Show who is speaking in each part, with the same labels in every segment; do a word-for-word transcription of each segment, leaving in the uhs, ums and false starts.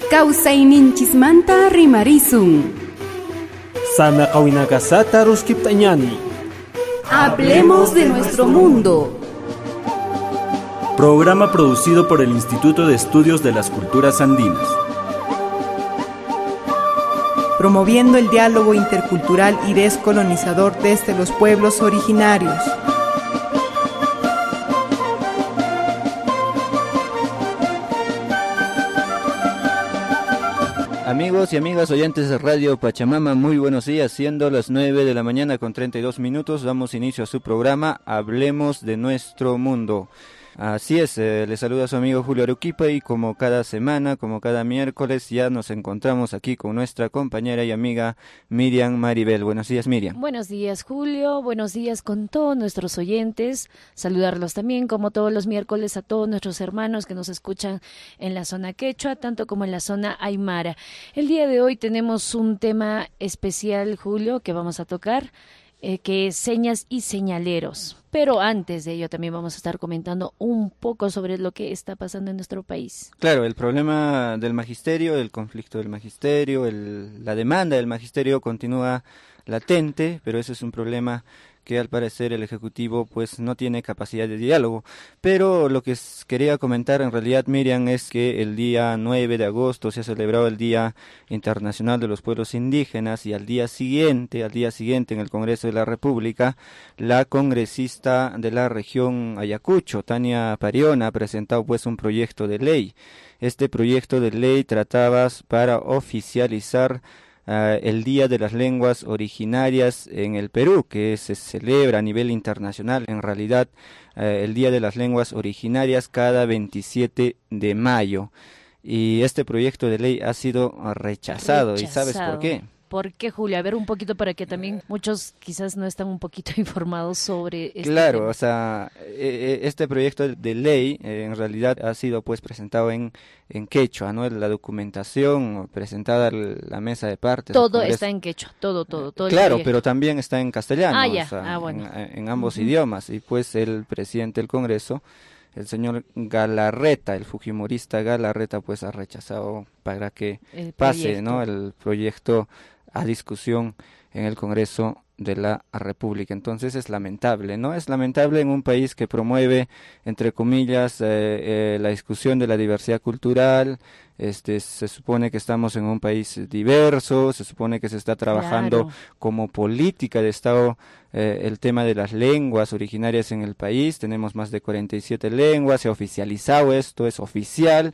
Speaker 1: Kawsayninchismanta rimarisun.
Speaker 2: Sana kawinakasata ruskiptañani.
Speaker 1: Hablemos de nuestro mundo.
Speaker 3: Programa producido por el Instituto de Estudios de las Culturas Andinas.
Speaker 4: Promoviendo el diálogo intercultural y descolonizador desde los pueblos originarios.
Speaker 5: Amigos y amigas oyentes de Radio Pachamama, muy buenos días. Siendo las nueve de la mañana con treinta y dos minutos, damos inicio a su programa Hablemos de Nuestro Mundo. Así es, eh, les saluda a su amigo Julio Arequipa y como cada semana, como cada miércoles, ya nos encontramos aquí con nuestra compañera y amiga Miriam Maribel. Buenos días, Miriam.
Speaker 6: Buenos días, Julio. Buenos días con todos nuestros oyentes. Saludarlos también, como todos los miércoles, a todos nuestros hermanos que nos escuchan en la zona quechua, tanto como en la zona aymara. El día de hoy tenemos un tema especial, Julio, que vamos a tocar, eh, que es señas y señaleros. Pero antes de ello también vamos a estar comentando un poco sobre lo que está pasando en nuestro país.
Speaker 5: Claro, el problema del magisterio, el conflicto del magisterio, el, la demanda del magisterio continúa latente, pero ese es un problema que al parecer el Ejecutivo pues no tiene capacidad de diálogo. Pero lo que quería comentar en realidad, Miriam, es que el día nueve de agosto se ha celebrado el Día Internacional de los Pueblos Indígenas y al día siguiente, al día siguiente en el Congreso de la República, la congresista de la región Ayacucho, Tania Pariona, ha presentado pues un proyecto de ley. Este proyecto de ley trataba para oficializar Uh, el Día de las Lenguas Originarias en el Perú, que se celebra a nivel internacional. En realidad, uh, el Día de las Lenguas Originarias cada veintisiete de mayo. Y este proyecto de ley ha sido rechazado.
Speaker 6: Rechazado.
Speaker 5: ¿Y sabes por qué?
Speaker 6: ¿Por qué, Julio? A ver un poquito para que también muchos quizás no están un poquito informados sobre este
Speaker 5: Claro,
Speaker 6: tema.
Speaker 5: O sea, eh, este proyecto de ley eh, en realidad ha sido pues presentado en, en quechua, ¿no? La documentación presentada a la mesa de partes.
Speaker 6: Todo está en quechua, todo, todo, todo.
Speaker 5: Claro, pero también está en castellano,
Speaker 6: ah, ya.
Speaker 5: o sea,
Speaker 6: ah, bueno.
Speaker 5: en, en ambos
Speaker 6: uh-huh.
Speaker 5: idiomas. Y pues el presidente del Congreso, el señor Galarreta, el fujimorista Galarreta, pues ha rechazado para que
Speaker 6: el
Speaker 5: pase, ¿no? El proyecto a discusión en el Congreso de la República. Entonces es lamentable, ¿no? Es lamentable en un país que promueve, entre comillas, eh, eh, la discusión de la diversidad cultural. Este, se supone que estamos en un país diverso, se supone que se está trabajando
Speaker 6: claro.
Speaker 5: como política de Estado eh, el tema de las lenguas originarias en el país. Tenemos más de cuarenta y siete lenguas, se ha oficializado esto, es oficial.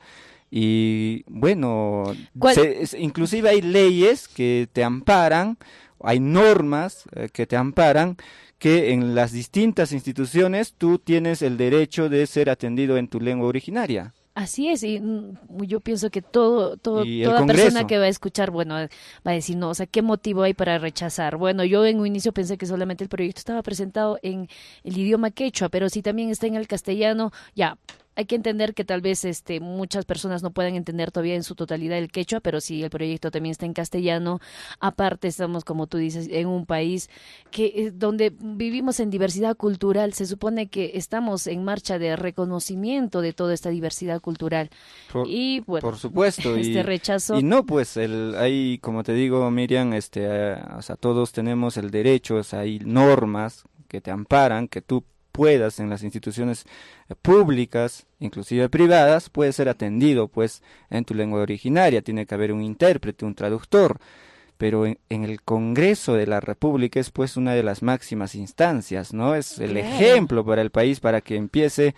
Speaker 5: Y bueno, se, es, inclusive hay leyes que te amparan, hay normas eh, que te amparan, que en las distintas instituciones tú tienes el derecho de ser atendido en tu lengua originaria.
Speaker 6: Así es, y mm, yo pienso que todo, todo toda
Speaker 5: Congreso.
Speaker 6: persona que va a escuchar, bueno, va a decir, no, o sea, ¿qué motivo hay para rechazar? Bueno, yo en un inicio pensé que solamente el proyecto estaba presentado en el idioma quechua, pero si también está en el castellano, ya. Hay que entender que tal vez este muchas personas no puedan entender todavía en su totalidad el quechua, pero si el proyecto también está en castellano. Aparte estamos, como tú dices, en un país que eh, donde vivimos en diversidad cultural. Se supone que estamos en marcha de reconocimiento de toda esta diversidad cultural.
Speaker 5: Por,
Speaker 6: y bueno,
Speaker 5: por supuesto,
Speaker 6: este
Speaker 5: y,
Speaker 6: rechazo.
Speaker 5: Y no, pues el hay, como te digo, Miriam, este, eh, o sea, todos tenemos el derecho, o sea, hay normas que te amparan, que tú puedas en las instituciones públicas, inclusive privadas, puedes ser atendido pues en tu lengua originaria, tiene que haber un intérprete, un traductor, pero en, en el Congreso de la República es pues una de las máximas instancias, ¿no? Es el
Speaker 6: Claro.
Speaker 5: ejemplo para el país para que empiece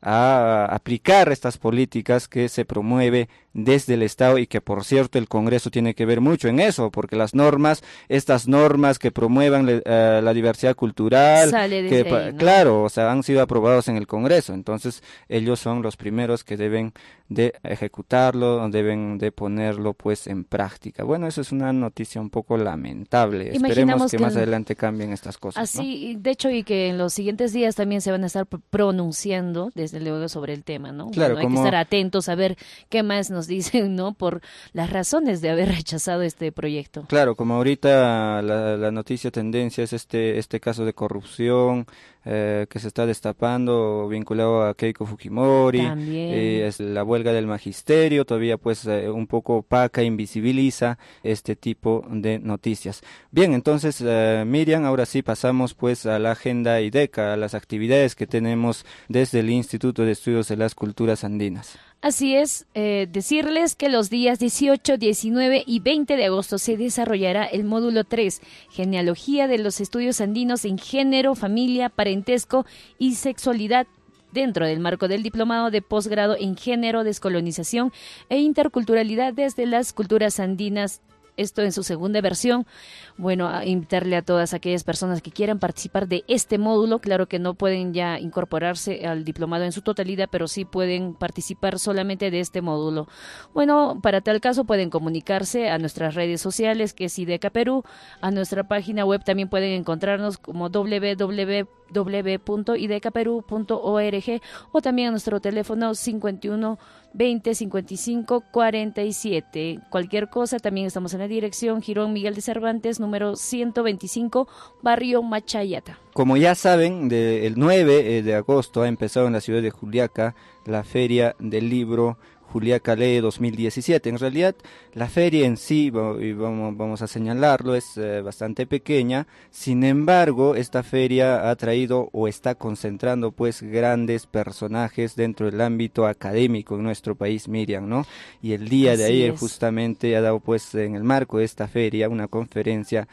Speaker 5: a aplicar estas políticas que se promueve desde el Estado y que por cierto el Congreso tiene que ver mucho en eso, porque las normas, estas normas que promuevan le, uh, la diversidad cultural,
Speaker 6: Sale
Speaker 5: que
Speaker 6: ahí, ¿no?
Speaker 5: claro, o sea, han sido aprobados en el Congreso, entonces ellos son los primeros que deben de ejecutarlo, deben de ponerlo pues en práctica. Bueno, eso es una noticia un poco lamentable.
Speaker 6: Imaginamos
Speaker 5: Esperemos que,
Speaker 6: que
Speaker 5: más
Speaker 6: el...
Speaker 5: adelante cambien estas cosas,
Speaker 6: Así,
Speaker 5: ¿no?
Speaker 6: de hecho, y que en los siguientes días también se van a estar pronunciando, desde luego, sobre el tema, ¿no?
Speaker 5: Claro,
Speaker 6: bueno, hay
Speaker 5: como...
Speaker 6: que estar atentos a ver qué más nos dicen, ¿no? Por las razones de haber rechazado este proyecto.
Speaker 5: Claro, como ahorita la, la noticia tendencia es este este caso de corrupción eh, que se está destapando vinculado a Keiko Fujimori,
Speaker 6: eh,
Speaker 5: es la huelga del magisterio, todavía pues eh, un poco opaca, invisibiliza este tipo de noticias. Bien, entonces eh, Miriam, ahora sí pasamos pues a la agenda IDECA, a las actividades que tenemos desde el Instituto de Estudios de las Culturas Andinas.
Speaker 6: Así es, eh, decirles que los días dieciocho, diecinueve y veinte de agosto se desarrollará el módulo tres, Genealogía de los Estudios Andinos en Género, Familia, Parentesco y Sexualidad, dentro del marco del Diplomado de Posgrado en Género, Descolonización e Interculturalidad desde las Culturas Andinas. Esto en su segunda versión. Bueno, a invitarle a todas aquellas personas que quieran participar de este módulo. Claro que no pueden ya incorporarse al diplomado en su totalidad, pero sí pueden participar solamente de este módulo. Bueno, para tal caso pueden comunicarse a nuestras redes sociales, que es IDECA Perú. A nuestra página web también pueden encontrarnos como doble u doble u doble u punto ideca perú punto org, o también a nuestro teléfono cincuenta y uno, veinte, cincuenta y cinco, cuarenta y siete. Cualquier cosa, también estamos en la dirección Girón Miguel de Cervantes, número ciento veinticinco, barrio Machayata.
Speaker 5: Como ya saben, de, el nueve de agosto ha empezado en la ciudad de Juliaca la Feria del Libro Juliaca Lee dos mil diecisiete. En realidad, la feria en sí, y vamos, vamos a señalarlo, es eh, bastante pequeña. Sin embargo, esta feria ha traído o está concentrando pues grandes personajes dentro del ámbito académico en nuestro país, Miriam, ¿no? Y el día Así de ayer es. justamente ha dado pues en el marco de esta feria una conferencia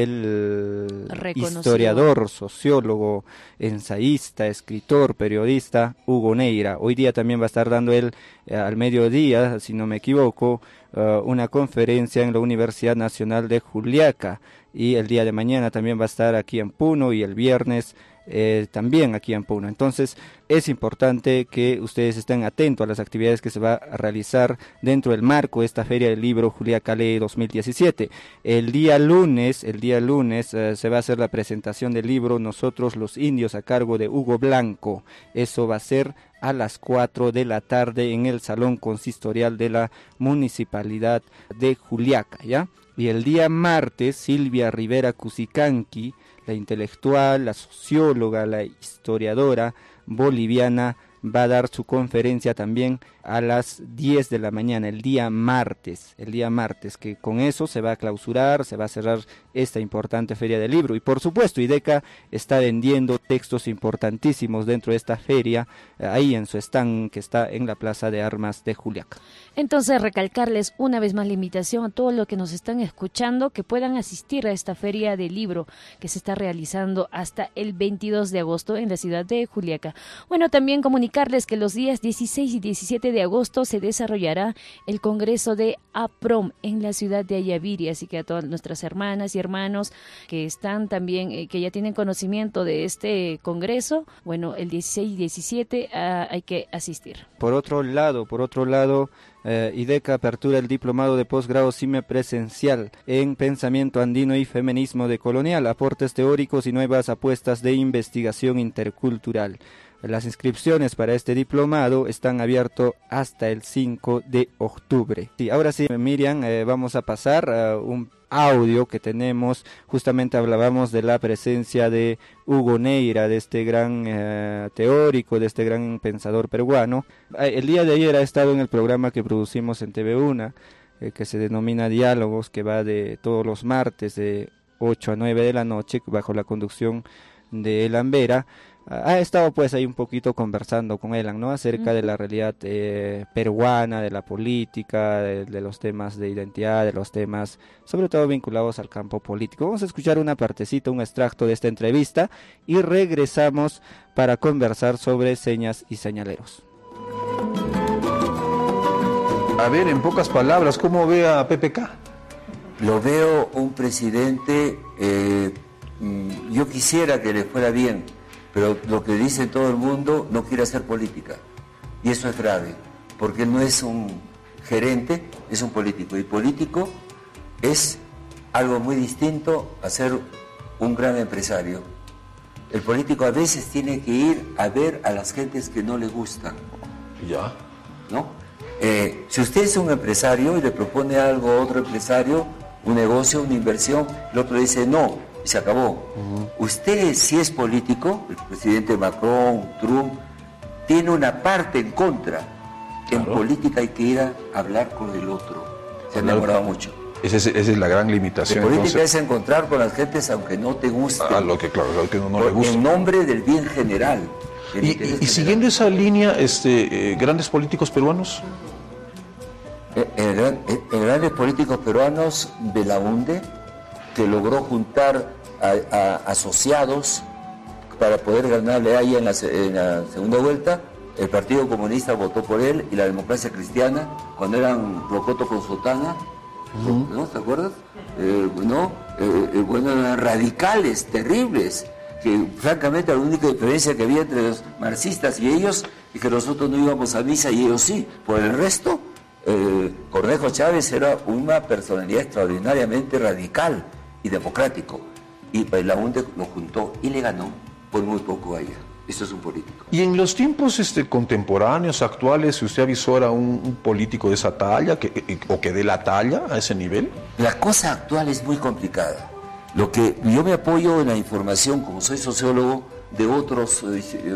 Speaker 5: el Reconocido. historiador, sociólogo, ensayista, escritor, periodista Hugo Neira. Hoy día también va a estar dando él eh, al mediodía, si no me equivoco, uh, una conferencia en la Universidad Nacional de Juliaca, y el día de mañana también va a estar aquí en Puno, y el viernes eh, también aquí en Puno. Entonces es importante que ustedes estén atentos a las actividades que se va a realizar dentro del marco de esta Feria del Libro Juliaca Lee dos mil diecisiete. El día lunes, el día lunes eh, se va a hacer la presentación del libro Nosotros los Indios, a cargo de Hugo Blanco. Eso va a ser a las cuatro de la tarde en el Salón Consistorial de la Municipalidad de Juliaca, ¿ya? Y el día martes, Silvia Rivera Cusicanqui, la intelectual, la socióloga, la historiadora boliviana, va a dar su conferencia también a las diez de la mañana, el día martes, el día martes, que con eso se va a clausurar, se va a cerrar esta importante feria del libro. Y por supuesto, IDECA está vendiendo textos importantísimos dentro de esta feria, ahí en su stand que está en la Plaza de Armas de Juliaca.
Speaker 6: Entonces, recalcarles una vez más la invitación a todos los que nos están escuchando, que puedan asistir a esta feria del libro que se está realizando hasta el veintidós de agosto en la ciudad de Juliaca. Bueno, también comunicarles que los días dieciséis y diecisiete de agosto se desarrollará el Congreso de APROM en la ciudad de Ayaviri, así que a todas nuestras hermanas y hermanos que están también, eh, que ya tienen conocimiento de este congreso, bueno, el dieciséis y diecisiete uh, hay que asistir.
Speaker 5: Por otro lado, por otro lado, eh, IDECA apertura el diplomado de posgrado semipresencial en Pensamiento Andino y Feminismo Decolonial, aportes teóricos y nuevas apuestas de investigación intercultural. Las inscripciones para este diplomado están abiertas hasta el cinco de octubre. Y ahora sí, Miriam, eh, vamos a pasar a un audio que tenemos. Justamente hablábamos de la presencia de Hugo Neira, de este gran eh, teórico, de este gran pensador peruano. El día de ayer ha estado en el programa que producimos en T V uno, eh, que se denomina Diálogos, que va de todos los martes de ocho a nueve de la noche, bajo la conducción de Elan Vera. Ha estado pues ahí un poquito conversando con Elan, ¿no? Acerca uh-huh. de la realidad eh, peruana, de la política, de, de los temas de identidad, de los temas sobre todo vinculados al campo político. Vamos a escuchar una partecita, un extracto de esta entrevista y regresamos para conversar sobre señas y señaleros.
Speaker 7: A ver, en pocas palabras, ¿cómo ve a P P K?
Speaker 8: Lo veo un presidente, eh, yo quisiera que le fuera bien, pero lo que dice todo el mundo, no quiere hacer política. Y eso es grave, porque él no es un gerente, es un político. Y político es algo muy distinto a ser un gran empresario. El político a veces tiene que ir a ver a las gentes que no le gustan.
Speaker 7: ¿Ya?
Speaker 8: ¿No? Eh, si usted es un empresario y le propone algo a otro empresario, un negocio, una inversión, el otro dice no. se acabó. Uh-huh. Usted, si es político, el presidente Macron, Trump, tiene una parte en contra. Claro. En política hay que ir a hablar con el otro. Se ha demorado mucho.
Speaker 7: Esa es, esa es la gran limitación.
Speaker 8: La política
Speaker 7: entonces,
Speaker 8: es encontrar con las gentes aunque no te guste.
Speaker 7: A lo que, claro, lo que no, no le gusta.
Speaker 8: En nombre del bien general.
Speaker 7: Y, y, general. y siguiendo esa línea, este, eh, grandes políticos peruanos.
Speaker 8: El, el, el grandes políticos peruanos, Belaunde, que logró juntar a, a asociados para poder ganarle ahí en la, en la segunda vuelta. El Partido Comunista votó por él y la Democracia Cristiana, cuando eran Rocoto con Sotana, uh-huh. ¿no? ¿Te acuerdas? Eh, no, eh, eh, bueno, eran radicales, terribles, que francamente la única diferencia que había entre los marxistas y ellos es que nosotros no íbamos a misa y ellos sí. Por el resto, eh, Cornejo Chávez era una personalidad extraordinariamente radical y democrático. Y Belaunde lo juntó y le ganó por muy poco allá. Eso es un político.
Speaker 7: Y en los tiempos este, contemporáneos, actuales, ¿usted avisora un, un político de esa talla que, o que dé la talla a ese nivel?
Speaker 8: La cosa actual es muy complicada. Lo que yo me apoyo en la información, como soy sociólogo, de otros, eh,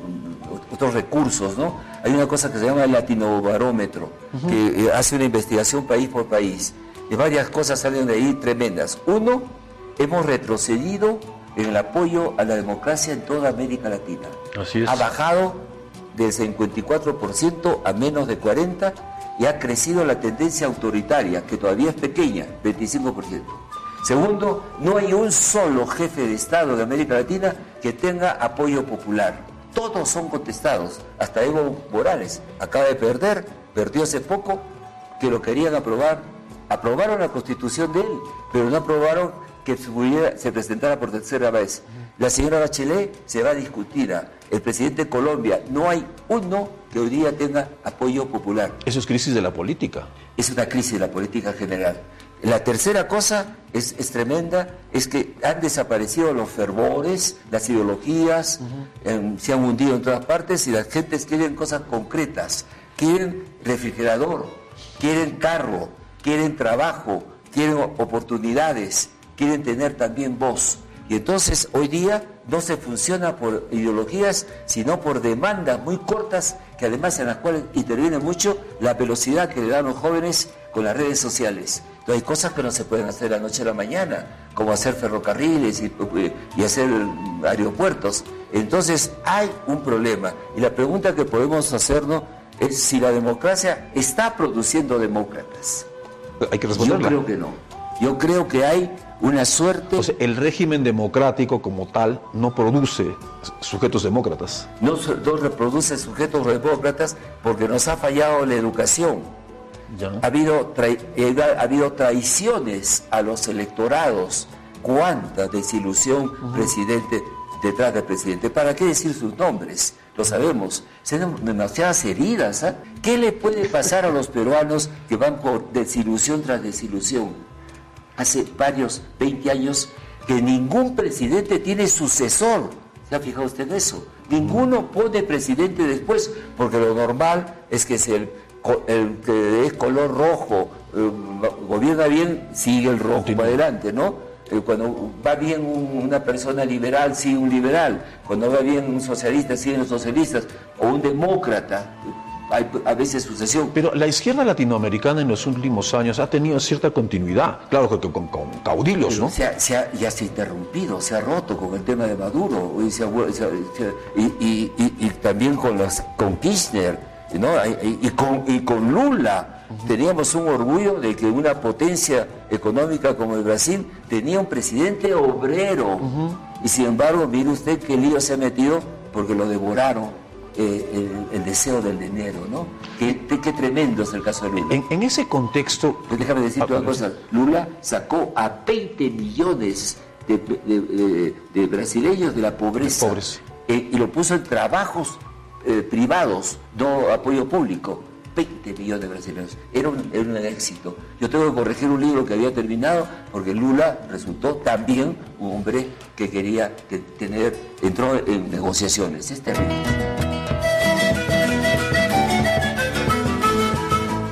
Speaker 8: otros recursos, ¿no? Hay una cosa que se llama el Latinobarómetro, uh-huh. que eh, hace una investigación país por país. Y varias cosas salen de ahí tremendas. Uno, hemos retrocedido en el apoyo a la democracia en toda América Latina.
Speaker 7: Así es.
Speaker 8: Ha bajado del cincuenta y cuatro por ciento a menos de cuarenta por ciento y ha crecido la tendencia autoritaria, que todavía es pequeña, veinticinco por ciento. Segundo, no hay un solo jefe de Estado de América Latina que tenga apoyo popular. Todos son contestados, hasta Evo Morales acaba de perder, perdió hace poco, que lo querían aprobar. Aprobaron la constitución de él, pero no aprobaron que se presentara por tercera vez. La señora Bachelet se va a discutir. El presidente de Colombia, no hay uno que hoy día tenga apoyo popular.
Speaker 7: Eso es crisis de la política.
Speaker 8: Es una crisis de la política general. La tercera cosa es, es tremenda, es que han desaparecido los fervores, las ideologías, uh-huh. en, se han hundido en todas partes y las gentes quieren cosas concretas. Quieren refrigerador, quieren carro, quieren trabajo, quieren oportunidades, quieren tener también voz. Y entonces hoy día no se funciona por ideologías, sino por demandas muy cortas, que además en las cuales interviene mucho la velocidad que le dan los jóvenes con las redes sociales. Entonces hay cosas que no se pueden hacer de la noche a la mañana, como hacer ferrocarriles y, y hacer aeropuertos. Entonces hay un problema. Y la pregunta que podemos hacernos es si la democracia está produciendo demócratas.
Speaker 7: Hay que responderla.
Speaker 8: Yo creo que no. Yo creo que hay una suerte...
Speaker 7: O sea, el régimen democrático como tal no produce sujetos demócratas.
Speaker 8: No, no reproduce sujetos demócratas porque nos ha fallado la educación. Ya. Ha habido, tra- ha habido traiciones a los electorados. Cuánta desilusión, uh-huh. presidente, detrás del presidente. ¿Para qué decir sus nombres? Lo sabemos. Son demasiadas heridas. ¿eh? ¿Qué le puede pasar a los peruanos que van por desilusión tras desilusión? Hace varios, veinte años, que ningún presidente tiene sucesor. ¿Se ha fijado usted en eso? Ninguno pone presidente después, porque lo normal es que si el, el que es color rojo eh, gobierna bien, sigue el rojo para adelante, ¿no? Eh, cuando va bien un, una persona liberal, sigue un liberal. Cuando va bien un socialista, siguen los socialistas. O un demócrata. Hay a veces sucesión.
Speaker 7: Pero la izquierda latinoamericana en los últimos años ha tenido cierta continuidad, claro que con, con caudillos, ¿no?
Speaker 8: Se ha, se ha, ya se ha interrumpido, se ha roto con el tema de Maduro y, se ha, se ha, y, y, y, y también con, las, con Kirchner, ¿no? y, y, con, y con Lula. Uh-huh. Teníamos un orgullo de que una potencia económica como el Brasil tenía un presidente obrero. Uh-huh. Y sin embargo, mire usted qué lío se ha metido porque lo devoraron. Eh, el, el deseo del dinero, ¿no? Qué, qué, qué tremendo es el caso de Lula.
Speaker 7: En, en ese contexto...
Speaker 8: Pues déjame decirte ah, una cosa. Lula sacó a veinte millones de, de, de, de brasileños de la pobreza.
Speaker 7: Pobres.
Speaker 8: Eh, y lo puso en trabajos eh, privados, no apoyo público. veinte millones de brasileños. Era un, era un éxito. Yo tengo que corregir un libro que había terminado porque Lula resultó también un hombre que quería que tener, entró en negociaciones. Es terrible.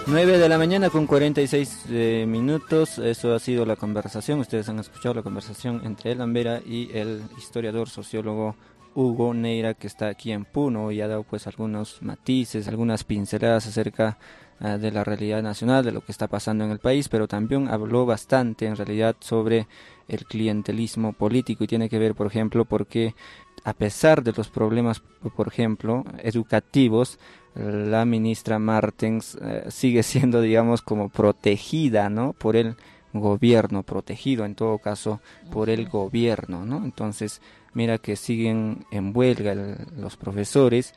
Speaker 5: nueve de la mañana con cuarenta y seis eh, minutos, eso ha sido la conversación, ustedes han escuchado la conversación entre Elan Vera y el historiador sociólogo Hugo Neira, que está aquí en Puno y ha dado pues algunos matices, algunas pinceladas acerca uh, de la realidad nacional, de lo que está pasando en el país, pero también habló bastante en realidad sobre el clientelismo político y tiene que ver, por ejemplo, porque a pesar de los problemas, por ejemplo, educativos, la ministra Martens eh, sigue siendo, digamos, como protegida, ¿no?, por el gobierno, protegido en todo caso por el gobierno, ¿no? Entonces, mira que siguen en huelga el, los profesores,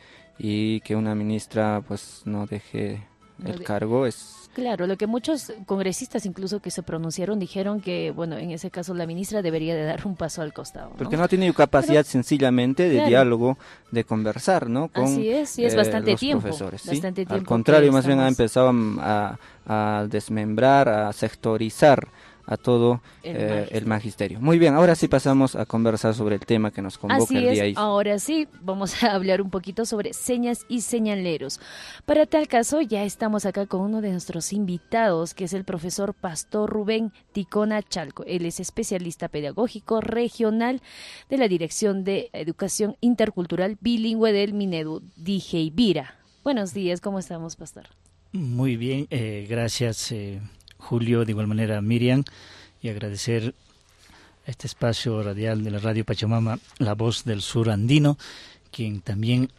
Speaker 5: y que una ministra pues no deje el cargo es...
Speaker 6: Claro, lo que muchos congresistas incluso que se pronunciaron dijeron que, bueno, en ese caso la ministra debería de dar un paso al costado, ¿no?
Speaker 5: Porque no ha tenido capacidad Pero, sencillamente de claro. diálogo, de conversar, ¿no?, con
Speaker 6: Así es, y es bastante
Speaker 5: eh, los
Speaker 6: tiempo,
Speaker 5: profesores. ¿sí?
Speaker 6: Bastante tiempo.
Speaker 5: Al contrario, más
Speaker 6: estamos...
Speaker 5: bien ha empezado a, a desmembrar, a sectorizar a todo el, eh, magisterio. el magisterio. Muy bien, ahora sí pasamos a conversar sobre el tema que nos convoca
Speaker 6: Así
Speaker 5: el día
Speaker 6: es, ahora sí, vamos a hablar un poquito sobre señas y señaleros. Para tal caso, ya estamos acá con uno de nuestros invitados, que es el profesor Pastor Rubén Ticona Chalco. Él es especialista pedagógico regional de la Dirección de Educación Intercultural Bilingüe del Minedu, Dijeivira. Buenos días, ¿cómo estamos, Pastor?
Speaker 9: Muy bien, eh, gracias, eh, Julio, de igual manera Miriam, y agradecer este espacio radial de la Radio Pachamama, La Voz del Sur Andino, quien también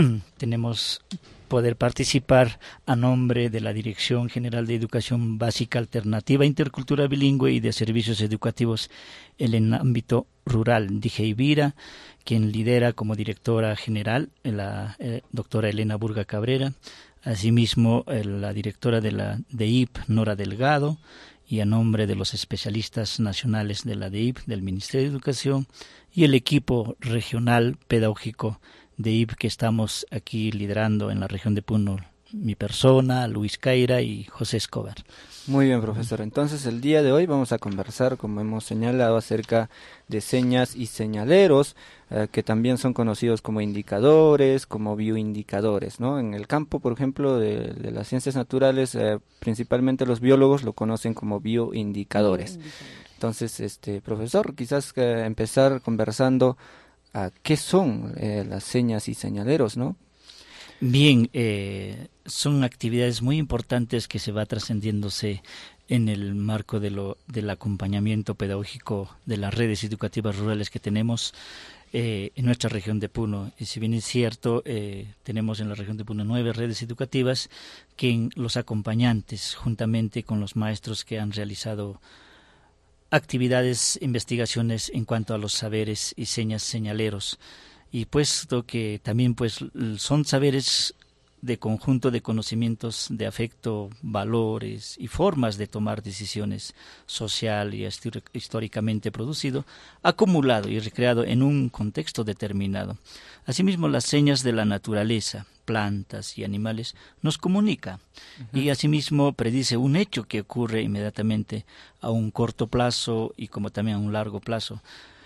Speaker 9: tenemos poder participar a nombre de la Dirección General de Educación Básica Alternativa, Intercultural Bilingüe y de Servicios Educativos en el ámbito rural, Dijeivira, quien lidera como directora general la eh, doctora Elena Burga Cabrera. Asimismo, la directora de la D I P, Nora Delgado, y a nombre de los especialistas nacionales de la D I P, del Ministerio de Educación, y el equipo regional pedagógico de I P que estamos aquí liderando en la región de Puno, mi persona, Luis Caira y José Escobar.
Speaker 5: Muy bien, profesor. Entonces, el día de hoy vamos a conversar, como hemos señalado, acerca de señas y señaleros, eh, que también son conocidos como indicadores, como bioindicadores, ¿no? En el campo, por ejemplo, de, de las ciencias naturales, eh, principalmente los biólogos lo conocen como bioindicadores. Bioindicadores. Entonces, este profesor, quizás eh, empezar conversando a qué son eh, las señas y señaleros, ¿no?
Speaker 9: Bien, eh, son actividades muy importantes que se va trascendiéndose en el marco de lo, del acompañamiento pedagógico de las redes educativas rurales que tenemos eh, en nuestra región de Puno. Y si bien es cierto, eh, tenemos en la región de Puno nueve redes educativas que en los acompañantes, juntamente con los maestros que han realizado actividades, investigaciones en cuanto a los saberes y señas señaleros, y puesto que también pues son saberes de conjunto de conocimientos de afecto, valores y formas de tomar decisiones social y históricamente producido, acumulado y recreado en un contexto determinado. Asimismo, las señas de la naturaleza, plantas y animales, nos comunica uh-huh. y asimismo predice un hecho que ocurre inmediatamente a un corto plazo y como también a un largo plazo.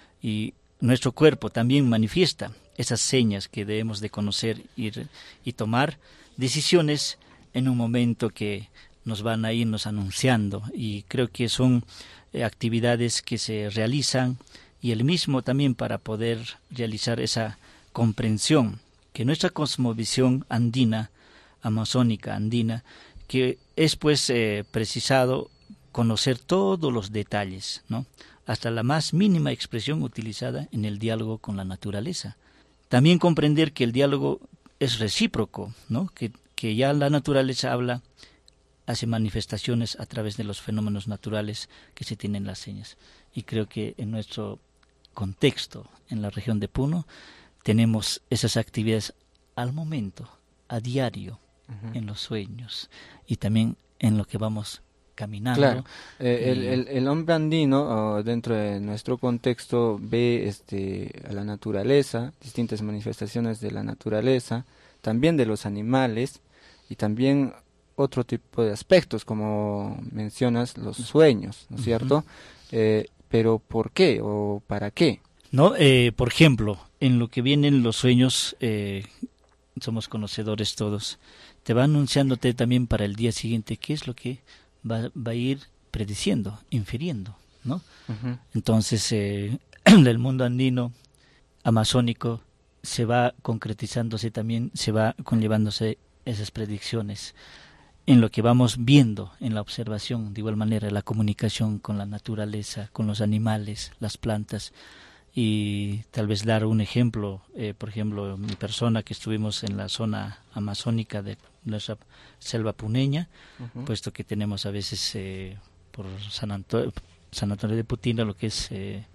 Speaker 9: Y nuestro cuerpo también manifiesta esas señas que debemos de conocer y, y tomar decisiones en un momento que nos van a irnos anunciando, y creo que son eh, actividades que se realizan, y el mismo también para poder realizar esa comprensión que nuestra cosmovisión andina, amazónica andina, que es pues eh, precisado conocer todos los detalles, ¿no?, hasta la más mínima expresión utilizada en el diálogo con la naturaleza. También comprender que el diálogo es recíproco, ¿no?, que, que ya la naturaleza habla, hace manifestaciones a través de los fenómenos naturales que se tienen las señas. Y creo que en nuestro contexto, en la región de Puno, tenemos esas actividades al momento, a diario, uh-huh. en los sueños y también en lo que vamos caminando.
Speaker 5: Claro, eh, el, el, el hombre andino, oh, dentro de nuestro contexto, ve este, a la naturaleza, distintas manifestaciones de la naturaleza, también de los animales, y también otro tipo de aspectos, como mencionas, los sueños, ¿no es cierto? Uh-huh. Eh, pero ¿por qué o para qué?
Speaker 9: No, eh, por ejemplo, en lo que vienen los sueños, eh, somos conocedores todos, te va anunciándote también para el día siguiente qué es lo que va, va a ir prediciendo, infiriendo, ¿no? Uh-huh. Entonces, eh, el mundo andino, amazónico, se va concretizándose también, se va conllevándose esas predicciones en lo que vamos viendo en la observación, de igual manera la comunicación con la naturaleza, con los animales, las plantas, y tal vez dar un ejemplo, eh, por ejemplo, mi persona que estuvimos en la zona amazónica de nuestra selva puneña, uh-huh. puesto que tenemos a veces eh, por San Antonio, San Antonio de Putina, lo que es eh,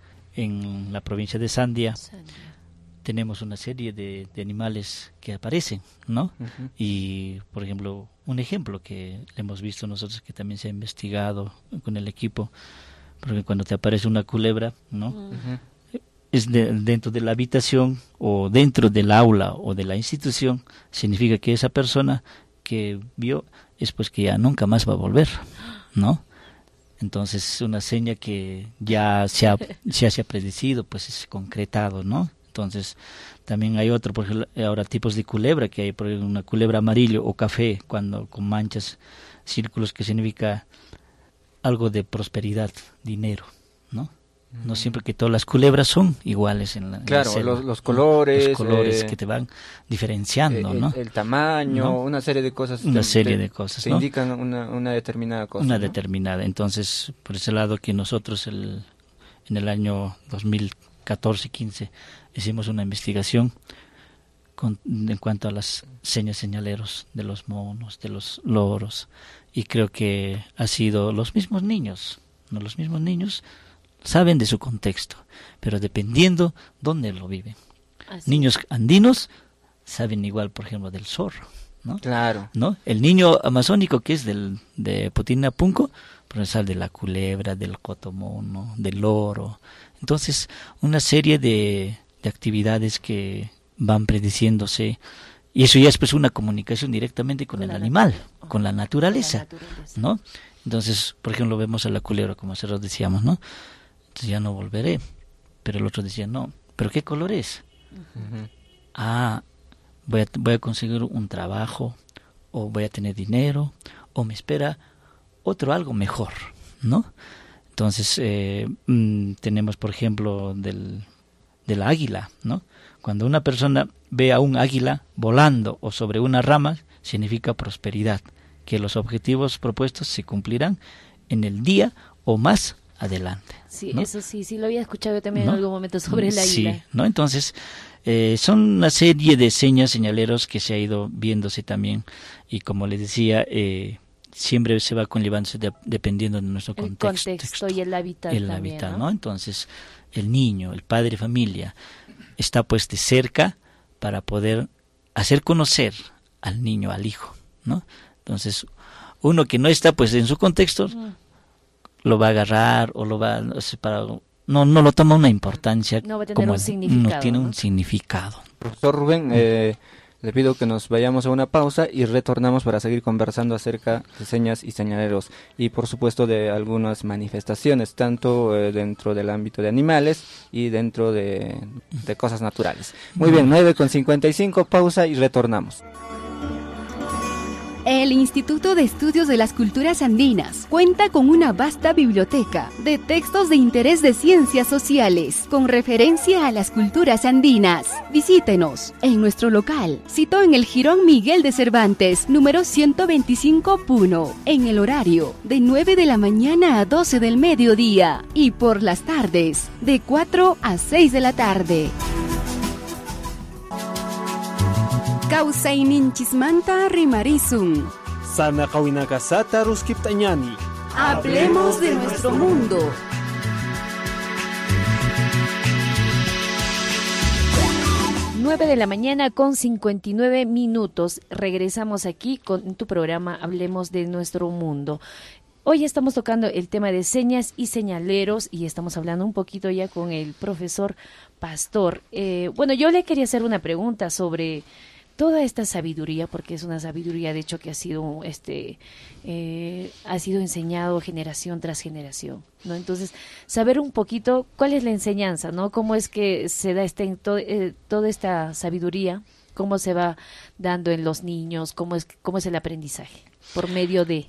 Speaker 9: en la provincia de Sandia, Sandia. Tenemos una serie de, de animales que aparecen, ¿no? Uh-huh. Y, por ejemplo, un ejemplo que hemos visto nosotros, que también se ha investigado con el equipo, porque cuando te aparece una culebra, ¿no? Uh-huh. Es de, dentro de la habitación o dentro del aula o de la institución, significa que esa persona que vio es pues que ya nunca más va a volver, ¿no? Entonces es una seña que ya se ha, ya se ha predecido, pues es concretado, ¿no? Entonces también hay otro, por ejemplo, ahora tipos de culebra, que hay por ejemplo, una culebra amarillo o café, cuando con manchas, círculos, que significa algo de prosperidad, dinero, ¿no? Mm. No siempre que todas las culebras son iguales en la
Speaker 5: Claro,
Speaker 9: en la
Speaker 5: los, los colores,
Speaker 9: los colores
Speaker 5: eh,
Speaker 9: que te van diferenciando,
Speaker 5: el,
Speaker 9: ¿no?
Speaker 5: El tamaño,
Speaker 9: ¿no?
Speaker 5: Una serie de cosas.
Speaker 9: Una
Speaker 5: te,
Speaker 9: serie
Speaker 5: te,
Speaker 9: de cosas,
Speaker 5: te
Speaker 9: ¿no?
Speaker 5: indican una, una determinada cosa.
Speaker 9: Una
Speaker 5: ¿no?
Speaker 9: determinada. Entonces, por ese lado que nosotros el, en el año dos mil catorce quince hicimos una investigación con, en cuanto a las señas señaleros de los monos, de los loros, y creo que ha sido los mismos niños, no los mismos niños saben de su contexto, pero dependiendo dónde lo viven. Así. Niños andinos saben igual, por ejemplo, del zorro, ¿no?
Speaker 5: Claro.
Speaker 9: ¿No? El niño amazónico que es del de Putinapunco, pero sabe de la culebra, del cotomono, del loro. Entonces, una serie de, de actividades que van prediciéndose, y eso ya es pues una comunicación directamente con, con el animal, nat- con la naturaleza, con la naturaleza, ¿no? Entonces, por ejemplo, vemos a la culebra, como hace rato decíamos, ¿no? Entonces ya no volveré. Pero el otro decía, no, ¿pero qué color es? Uh-huh. Ah, voy a, voy a conseguir un trabajo, o voy a tener dinero, o me espera otro algo mejor, ¿no? Entonces, eh, mmm, tenemos, por ejemplo, del, del águila, ¿no? Cuando una persona ve a un águila volando o sobre una rama, significa prosperidad, que los objetivos propuestos se cumplirán en el día o más adelante.
Speaker 6: Sí,
Speaker 9: ¿no?
Speaker 6: Eso sí, sí lo había escuchado yo también
Speaker 9: ¿no?
Speaker 6: en algún momento sobre el águila.
Speaker 9: Sí, ¿no? Entonces, eh, son una serie de señas, señaleros que se ha ido viéndose también, y como les decía, eh, siempre se va conllevándose de, dependiendo de nuestro
Speaker 6: el
Speaker 9: contexto.
Speaker 6: contexto y el hábitat
Speaker 9: el
Speaker 6: también,
Speaker 9: hábitat,
Speaker 6: ¿no?
Speaker 9: ¿no? Entonces, el niño, el padre de familia, está pues de cerca para poder hacer conocer al niño, al hijo, ¿no? Entonces, uno que no está pues en su contexto, mm. lo va a agarrar o lo va a separar, no, no lo toma una importancia.
Speaker 6: No va a tener
Speaker 9: como
Speaker 6: un significado.
Speaker 9: No tiene
Speaker 6: ¿no?
Speaker 9: un significado.
Speaker 5: Profesor Rubén, eh, le pido que nos vayamos a una pausa y retornamos para seguir conversando acerca de señas y señaleros y por supuesto de algunas manifestaciones, tanto eh, dentro del ámbito de animales y dentro de, de cosas naturales. Muy bien, nueve con cincuenta y cinco, pausa y retornamos.
Speaker 1: El Instituto de Estudios de las Culturas Andinas cuenta con una vasta biblioteca de textos de interés de ciencias sociales con referencia a las culturas andinas. Visítenos en nuestro local, citó en el Jirón Miguel de Cervantes, número ciento veinticinco Puno, en el horario de nueve de la mañana a doce del mediodía y por las tardes de cuatro a seis de la tarde. Kawsayninchismanta rimarizun.
Speaker 2: Sana kawinakasata ruskiptañani.
Speaker 1: Hablemos de nuestro mundo.
Speaker 6: nueve de la mañana con cincuenta y nueve minutos. Regresamos aquí con tu programa Hablemos de nuestro mundo. Hoy estamos tocando el tema de señas y señaleros y estamos hablando un poquito ya con el profesor Pastor. Eh, bueno, yo le quería hacer una pregunta sobre toda esta sabiduría, porque es una sabiduría de hecho que ha sido este eh, ha sido enseñado generación tras generación, ¿no? Entonces, saber un poquito cuál es la enseñanza, ¿no? Cómo es que se da este to, eh, toda esta sabiduría, cómo se va dando en los niños, cómo es, cómo es el aprendizaje, por medio de...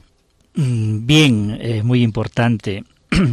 Speaker 9: Bien, eh, muy importante.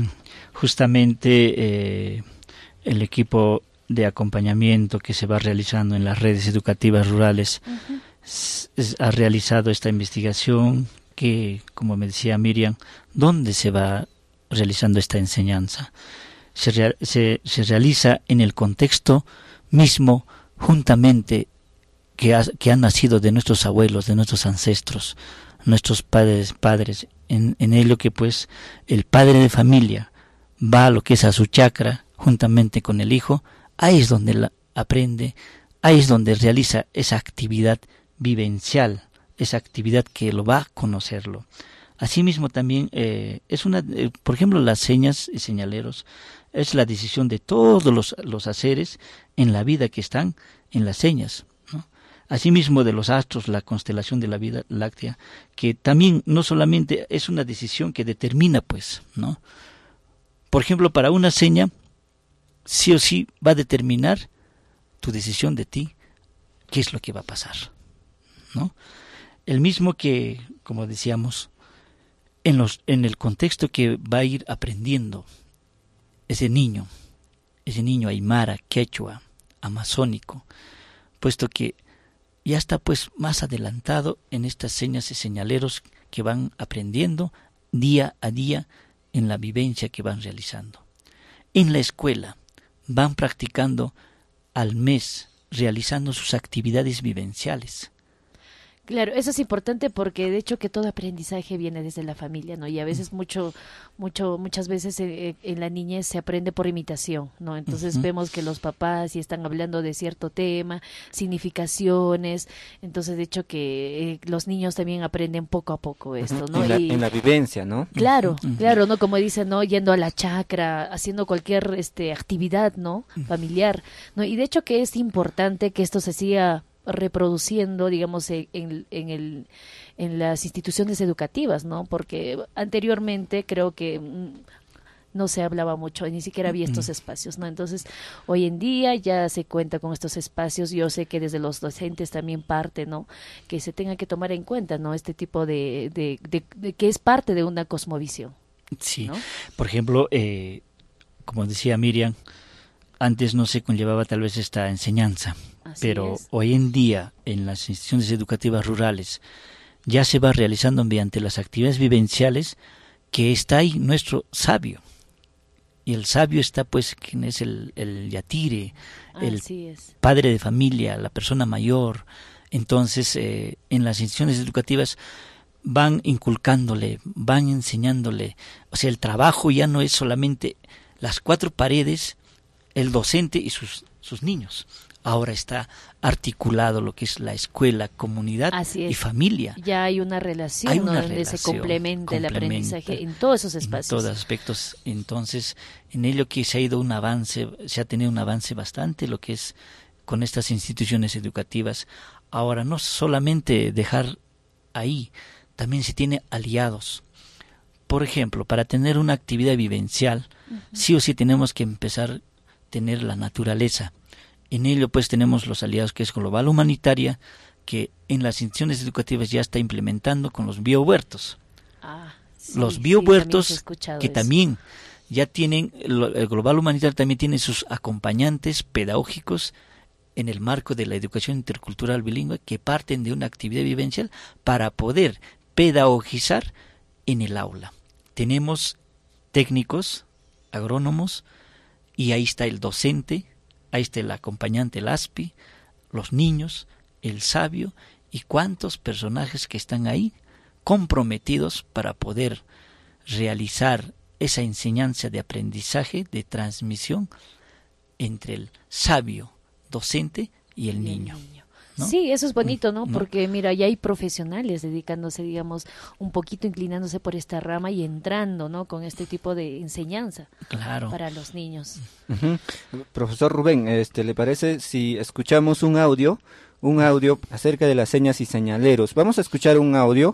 Speaker 9: Justamente eh, el equipo de acompañamiento que se va realizando en las redes educativas rurales uh-huh. s- s- ha realizado esta investigación que, como me decía Miriam, ¿dónde se va realizando esta enseñanza? Se, rea- se, se realiza en el contexto mismo, juntamente, que, ha, que han nacido de nuestros abuelos, de nuestros ancestros, nuestros padres, padres, en, en ello que pues el padre de familia va a lo que es a su chacra, juntamente con el hijo, ahí es donde la aprende, ahí es donde realiza esa actividad vivencial, esa actividad que lo va a conocerlo. Asimismo también eh, es una, eh, por ejemplo, las señas y señaleros es la decisión de todos los, los haceres en la vida que están en las señas, ¿no? Asimismo de los astros, la constelación de la Vía Láctea, que también no solamente es una decisión que determina, pues, ¿no? Por ejemplo, para una seña, sí o sí va a determinar tu decisión de ti, qué es lo que va a pasar, ¿no? El mismo que, como decíamos, en los en el contexto que va a ir aprendiendo ese niño, ese niño aymara, quechua, amazónico, puesto que ya está pues más adelantado en estas señas y señaleros que van aprendiendo día a día en la vivencia que van realizando. En la escuela van practicando al mes, realizando sus actividades vivenciales.
Speaker 6: Claro, eso es importante porque de hecho que todo aprendizaje viene desde la familia, ¿no? Y a veces mucho, mucho, muchas veces eh, en la niñez se aprende por imitación, ¿no? Entonces uh-huh. vemos que los papás si están hablando de cierto tema, significaciones, entonces de hecho que eh, los niños también aprenden poco a poco esto,
Speaker 5: uh-huh.
Speaker 6: ¿no?
Speaker 5: En la,
Speaker 6: y,
Speaker 5: en la vivencia, ¿no?
Speaker 6: Claro,
Speaker 5: uh-huh.
Speaker 6: claro, ¿no? Como dicen, ¿no? Yendo a la chacra, haciendo cualquier este actividad, ¿no? Familiar, ¿no? Y de hecho que es importante que esto se siga reproduciendo, digamos, en, en, el, en las instituciones educativas, ¿no? Porque anteriormente creo que no se hablaba mucho, ni siquiera había estos espacios, ¿no? Entonces, hoy en día ya se cuenta con estos espacios. Yo sé que desde los docentes también parte, ¿no? Que se tenga que tomar en cuenta, ¿no? Este tipo de, de, de, de que es parte de una cosmovisión.
Speaker 9: Sí,
Speaker 6: ¿no?
Speaker 9: Por ejemplo, eh, como decía Miriam, antes no se conllevaba tal vez esta enseñanza, Así pero es. Hoy en día en las instituciones educativas rurales ya se va realizando mediante las actividades vivenciales que está ahí nuestro sabio. Y el sabio está pues quien es el, el yatire,
Speaker 6: Así
Speaker 9: el
Speaker 6: es.
Speaker 9: padre de familia, la persona mayor. Entonces eh, en las instituciones educativas van inculcándole, van enseñándole. O sea, el trabajo ya no es solamente las cuatro paredes, el docente y sus, sus niños. Ahora está articulado lo que es la escuela, comunidad y familia.
Speaker 6: Ya hay una relación,
Speaker 9: hay una
Speaker 6: ¿no? Donde
Speaker 9: relación,
Speaker 6: se complementa el aprendizaje en todos esos espacios.
Speaker 9: En todos aspectos. Entonces, en ello que se ha ido un avance, se ha tenido un avance bastante, lo que es con estas instituciones educativas. Ahora, no solamente dejar ahí, también se tiene aliados. Por ejemplo, para tener una actividad vivencial, uh-huh. sí o sí tenemos que empezar a tener la naturaleza. En ello pues tenemos los aliados que es Global Humanitaria, que en las instituciones educativas ya está implementando con los biohuertos.
Speaker 6: Ah, sí,
Speaker 9: los biohuertos
Speaker 6: sí, también
Speaker 9: que
Speaker 6: eso.
Speaker 9: también ya tienen, el Global Humanitaria también tiene sus acompañantes pedagógicos en el marco de la educación intercultural bilingüe que parten de una actividad vivencial para poder pedagogizar en el aula. Tenemos técnicos, agrónomos, y ahí está el docente, ahí está el acompañante, el ASPI, los niños, el sabio y cuántos personajes que están ahí comprometidos para poder realizar esa enseñanza de aprendizaje, de transmisión entre el sabio, docente y el niño.
Speaker 6: El niño.
Speaker 9: ¿No?
Speaker 6: Sí, eso es bonito, ¿no?
Speaker 9: ¿no?
Speaker 6: Porque mira, ya hay profesionales dedicándose, digamos, un poquito inclinándose por esta rama y entrando, ¿no? Con este tipo de enseñanza
Speaker 9: claro.
Speaker 6: para los niños.
Speaker 5: Uh-huh. Profesor Rubén, este, ¿le parece si escuchamos un audio, un audio acerca de las señas y señaleros? Vamos a escuchar un audio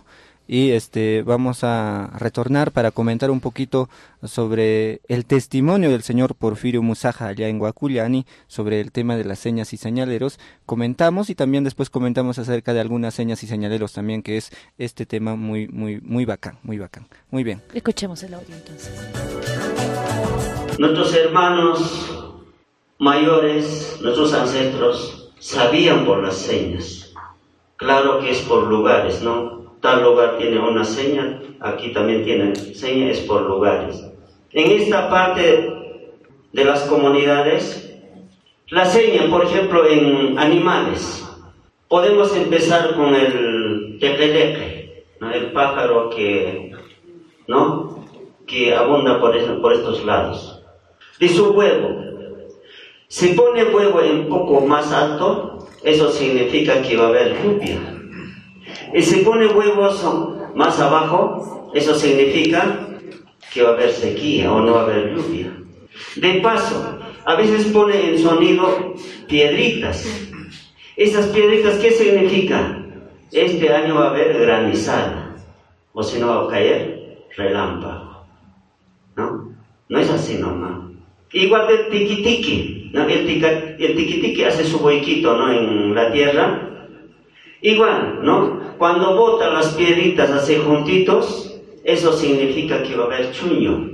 Speaker 5: y este vamos a retornar para comentar un poquito sobre el testimonio del señor Porfirio Musaja allá en Huacullani sobre el tema de las señas y señaleros. Comentamos y también después comentamos acerca de algunas señas y señaleros también, que es este tema muy muy muy bacán, muy bacán. Muy bien.
Speaker 6: Escuchemos el audio entonces.
Speaker 10: Nuestros hermanos mayores, nuestros ancestros sabían por las señas. Claro que es por lugares, ¿no? Tal lugar tiene una seña, aquí también tiene seña, es por lugares. En esta parte de las comunidades, la seña, por ejemplo, en animales, podemos empezar con el tepetepe, ¿no? El pájaro que, ¿no? que abunda por, eso, por estos lados. De su huevo, si pone huevo un poco más alto, eso significa que va a haber lluvia. Y si pone huevos más abajo, eso significa que va a haber sequía o no va a haber lluvia. De paso, a veces pone en sonido piedritas. Esas piedritas, ¿qué significan? Este año va a haber granizada, o si no va a caer relámpago. ¿No? No es así nomás. Igual del tiquitiqui, ¿no? El, tica, el tiquitiqui hace su huequito, ¿no? En la tierra. Igual, ¿no? Cuando bota las piedritas así juntitos, eso significa que va a haber chuño.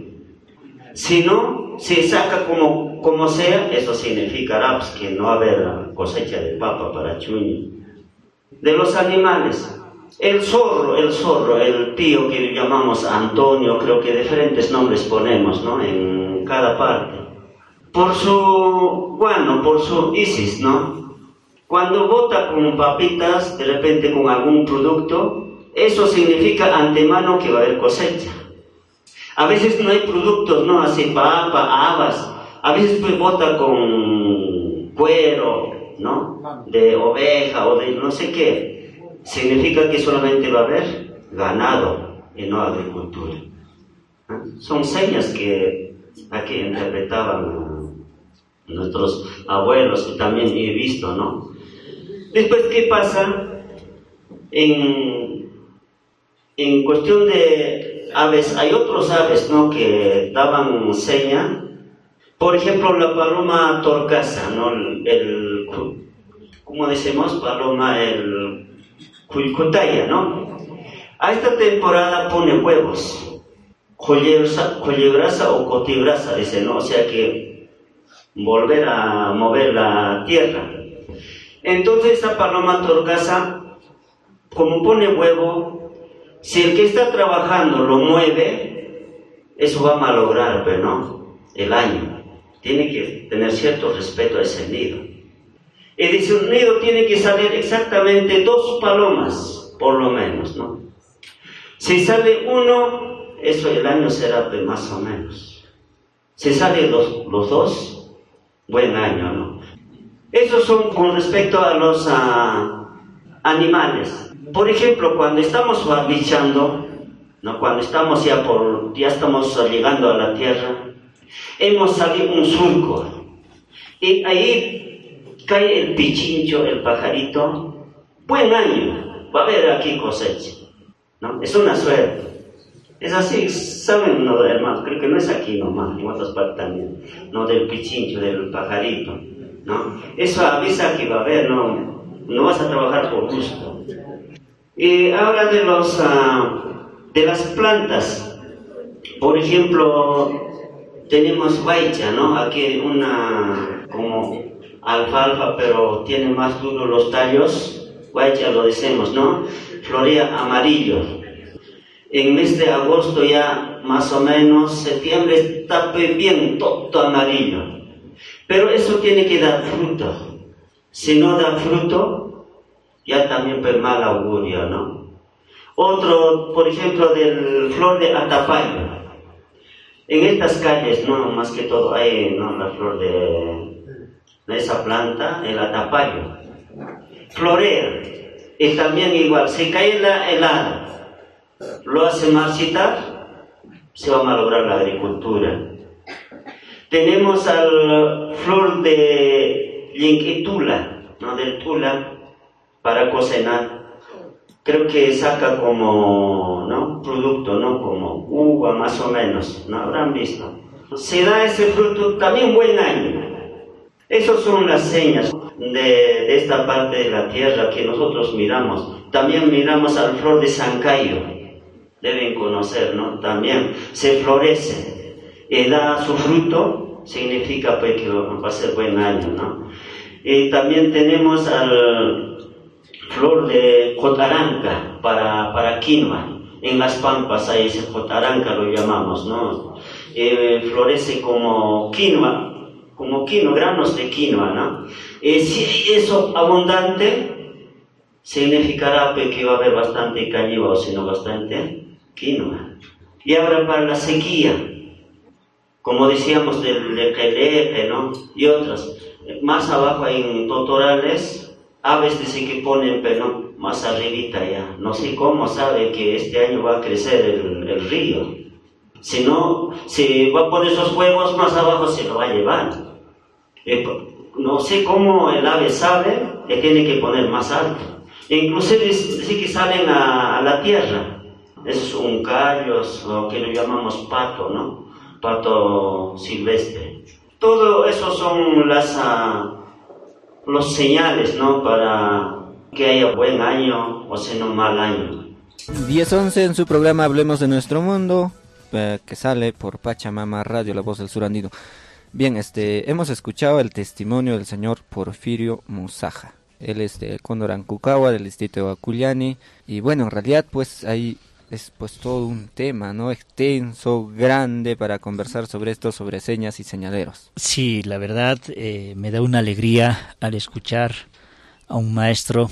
Speaker 10: Si no, si saca como, como sea, eso significará pues, que no va a haber cosecha de papa para chuño. De los animales, el zorro, el zorro, el tío que llamamos Antonio, creo que diferentes nombres ponemos, ¿no? En cada parte. Por su, bueno, por su isis, ¿no? Cuando bota con papitas, de repente con algún producto, eso significa antemano que va a haber cosecha. A veces no hay productos, ¿no? Así papa, habas. A veces pues bota con cuero, ¿no? De oveja o de no sé qué. Significa que solamente va a haber ganado y no agricultura. ¿Eh? Son señas que aquí interpretaban nuestros abuelos y también he visto, ¿no? Después, ¿qué pasa? En, en cuestión de aves, hay otros aves, ¿no? Que daban seña. Por ejemplo, la paloma torcaza, ¿no? El, el ¿cómo decimos? Paloma, el cuicutaya, ¿no? A esta temporada pone huevos. Cullebraza o cotibraza, dice, ¿no? O sea que volver a mover la tierra. Entonces esa paloma torcaza, como pone huevo, si el que está trabajando lo mueve, eso va a malograr, pero no, el año. Tiene que tener cierto respeto a ese nido. Y dice, un nido tiene que salir exactamente dos palomas, por lo menos, ¿no? Si sale uno, eso el año será de más o menos. Si salen los, los dos, buen año, ¿no? Esos son con respecto a los uh, animales. Por ejemplo, cuando estamos barbichando, ¿no? Cuando estamos ya por, ya estamos llegando a la tierra, hemos salido un surco y ahí cae el pichincho, el pajarito. Buen año, va a haber aquí cosecha, ¿no? Es una suerte. Es así, saben, no, hermanos, creo que no es aquí nomás, en otras partes también, no, del pichincho, del pajarito. ¿No? Eso avisa que va a haber, no, no vas a trabajar por gusto. Y ahora de los uh, de las plantas, por ejemplo, tenemos guaycha, ¿no? Aquí una como alfalfa, pero tiene más duros los tallos, guaycha lo decimos, ¿no? Florea amarillo. En mes de agosto ya más o menos, septiembre está bien todo amarillo. Pero eso tiene que dar fruto. Si no da fruto, ya también pues mal augurio, ¿no? Otro, por ejemplo, del flor de atapayo. En estas calles, no, más que todo hay, ¿no? La flor de, de esa planta, el atapayo. Florea. Y también igual, si cae la helada, lo hace marchitar, se va a malograr la agricultura. Tenemos al flor de Yinquitula, ¿no? Del tula, para cocinar, creo que saca como, ¿no?, producto, ¿no?, como uva más o menos, ¿no? Habrán visto. Se da ese fruto también buen año. Esas son las señas de, de esta parte de la tierra que nosotros miramos. También miramos al flor de Sancayo, deben conocer, ¿no? También se florece y da su fruto, significa pues que va a ser buen año, ¿no? Y también tenemos al flor de Jotaranca para, para quinoa. En las pampas hay ese Jotaranca, lo llamamos, ¿no? Eh, florece como quinoa, como quinoa, granos de quinoa, ¿no? Eh, si eso abundante, significará pues, que va a haber bastante cañiva, o sino bastante quinoa. Y ahora para la sequía, como decíamos del lequeleque, ¿no?, y otras. Más abajo en Totorales, aves dice que ponen, pero más arribita ya. No sé cómo sabe que este año va a crecer el, el río. Si no, si va a poner esos huevos más abajo, se lo va a llevar. Eh, no sé cómo el ave sabe que tiene que poner más alto. E inclusive dice que salen a, a la tierra. Esos uncallos, o que lo llamamos pato, ¿no? Pato silvestre. Todo eso son las, uh, los señales, ¿no?, para que haya buen año o si no mal año.
Speaker 5: diez once en su programa Hablemos de Nuestro Mundo, eh, que sale por Pachamama Radio, La Voz del Sur Andino. Bien, este, hemos escuchado el testimonio del señor Porfirio Musaja. Él es de Condorancucagua, del distrito de Huacullani, y bueno, en realidad pues hay... es pues todo un tema, ¿no?, extenso, grande para conversar sobre esto, sobre señas y señaleros.
Speaker 9: Sí, la verdad eh, me da una alegría al escuchar a un maestro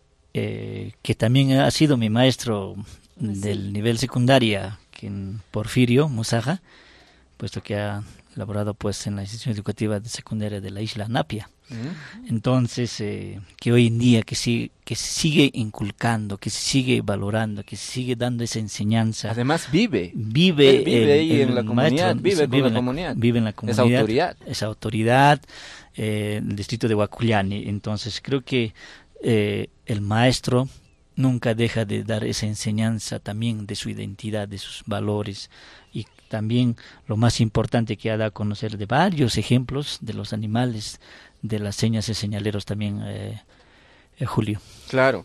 Speaker 9: eh, que también ha sido mi maestro del nivel secundaria, quien Porfirio Musaja, puesto que ha laborado pues en la institución educativa de secundaria de la isla Napia. Entonces, eh, que hoy en día que, sigue, que se sigue inculcando, que se sigue valorando, que se sigue dando esa enseñanza.
Speaker 5: Además vive.
Speaker 9: Vive,
Speaker 5: Él vive
Speaker 9: el,
Speaker 5: ahí
Speaker 9: el
Speaker 5: en la comunidad,
Speaker 9: maestro,
Speaker 5: vive,
Speaker 9: vive,
Speaker 5: con la
Speaker 9: en la
Speaker 5: comunidad.
Speaker 9: vive en la comunidad.
Speaker 5: Esa autoridad.
Speaker 9: Esa autoridad, eh, el distrito de Huacullani. Entonces, creo que eh, el maestro nunca deja de dar esa enseñanza también de su identidad, de sus valores, y también lo más importante que ha dado a conocer de varios ejemplos de los animales, de las señas y señaleros también, eh, eh, Julio.
Speaker 5: Claro.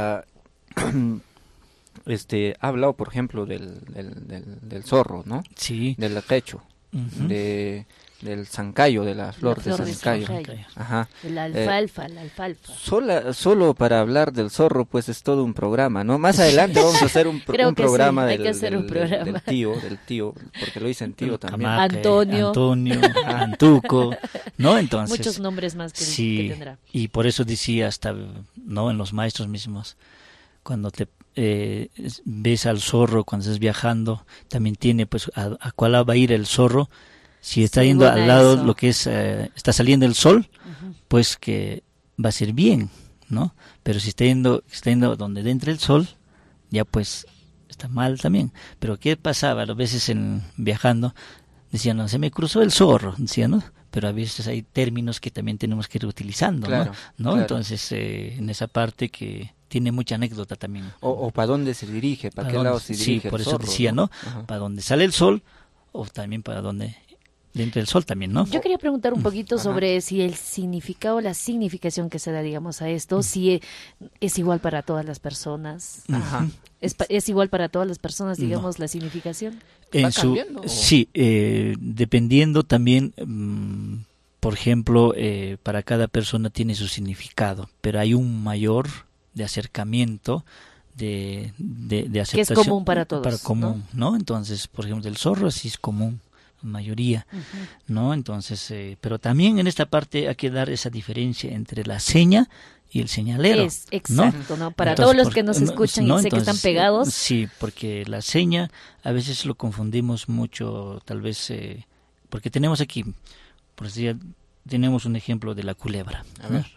Speaker 5: Uh, este, ha hablado, por ejemplo, del, del, del, del zorro, ¿no?
Speaker 9: Sí.
Speaker 5: Del quecho, uh-huh. de, del zancayo, de la flor, la flor de zancayo.
Speaker 6: zancayo.
Speaker 5: Ajá.
Speaker 6: La alfalfa, eh, la alfalfa.
Speaker 5: Sola, solo para hablar del zorro, pues es todo un programa, ¿no? Más adelante vamos a hacer un, pro, un programa,
Speaker 6: sí,
Speaker 5: del,
Speaker 6: hacer
Speaker 5: del,
Speaker 6: un programa.
Speaker 5: Del, del tío, del tío, porque lo dicen tío también.
Speaker 9: Camaque,
Speaker 6: Antonio.
Speaker 9: Antonio, Antuco, ¿no? Entonces.
Speaker 6: Muchos nombres más que,
Speaker 9: sí,
Speaker 6: que tendrá.
Speaker 9: Y por eso decía hasta, ¿no?, en los maestros mismos, cuando te eh, ves al zorro cuando estás viajando, también tiene, pues, a, a cuál va a ir el zorro. Si está yendo al lado eso. Lo que es, eh, está saliendo el sol, uh-huh. pues que va a ser bien, ¿no? Pero si está yendo, está yendo donde entra el sol, ya pues está mal también. Pero ¿qué pasaba? A veces en viajando, decían, no, se me cruzó el zorro, decían, ¿no? Pero a veces hay términos que también tenemos que ir utilizando,
Speaker 5: claro,
Speaker 9: ¿no? ¿no?
Speaker 5: Claro.
Speaker 9: Entonces, eh, en esa parte que tiene mucha anécdota también.
Speaker 5: O, o para dónde se dirige, para qué dónde,
Speaker 9: lado
Speaker 5: se
Speaker 9: Sí,
Speaker 5: dirige
Speaker 9: por
Speaker 5: el
Speaker 9: eso
Speaker 5: zorro,
Speaker 9: decía, ¿no?
Speaker 5: ¿no?
Speaker 9: Para dónde sale el sol, o también para dónde... dentro del sol también, ¿no?
Speaker 6: Yo quería preguntar un poquito
Speaker 5: Ajá.
Speaker 6: sobre si el significado, la significación que se da, digamos, a esto, si es igual para todas las personas.
Speaker 5: Ajá.
Speaker 6: ¿Es, es igual para todas las personas, digamos,
Speaker 9: no.
Speaker 6: la significación?
Speaker 9: En su, sí, eh, dependiendo también, um, por ejemplo, eh, para cada persona tiene su significado, pero hay un mayor de acercamiento, de, de, de aceptación.
Speaker 6: Que es común para todos.
Speaker 9: Para común, ¿no? ¿no? Entonces, por ejemplo, el zorro sí es común. Mayoría, uh-huh. ¿no? Entonces, eh, pero también en esta parte hay que dar esa diferencia entre la seña y el señalero.
Speaker 6: Es exacto, ¿no? ¿no? Para
Speaker 9: entonces,
Speaker 6: todos los
Speaker 9: por,
Speaker 6: que nos escuchan
Speaker 9: no,
Speaker 6: y sé
Speaker 9: entonces,
Speaker 6: que están pegados.
Speaker 9: Sí, porque la seña a veces lo confundimos mucho, tal vez, eh, porque tenemos aquí, por decir, tenemos un ejemplo de la culebra.
Speaker 5: A
Speaker 9: ¿no?
Speaker 5: ver.